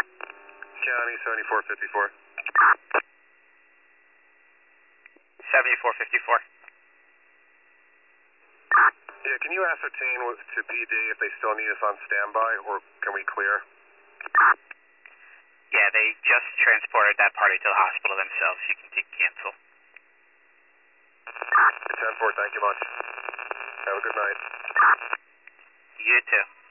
County 7454. 7454. Yeah, can you ascertain to PD if they still need us on standby, or can we clear? Yeah, they just transported that party to the hospital themselves. You can cancel. 10-4, thank you much. Have a good night. You too.